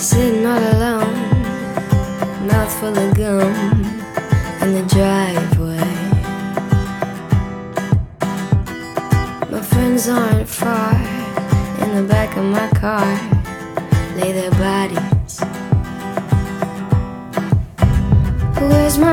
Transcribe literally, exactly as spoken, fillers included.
Sitting all alone, mouth full of gum in the driveway. My friends aren't far. In the back of my car lay their bodies. Where's my